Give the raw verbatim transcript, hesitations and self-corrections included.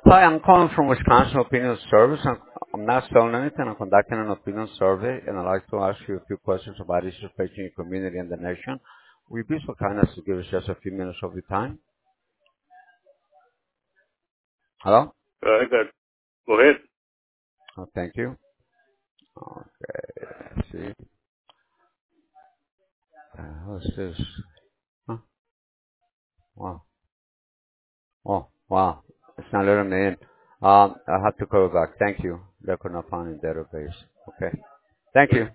Hi, I'm calling from Wisconsin Opinion Service. I'm, I'm not selling anything. I'm conducting an opinion survey, and I'd like to ask you a few questions about issues facing your community and the nation. Will you be so kind as to give us just a few minutes of your time? Hello? Very good. Go ahead. Oh, thank you. Okay, let's see. Uh, what's this? Huh? Wow. Oh, wow. It's not letting me in. Um, I'll have to call back. Thank you. They could not find in database. Okay. Thank Good. you.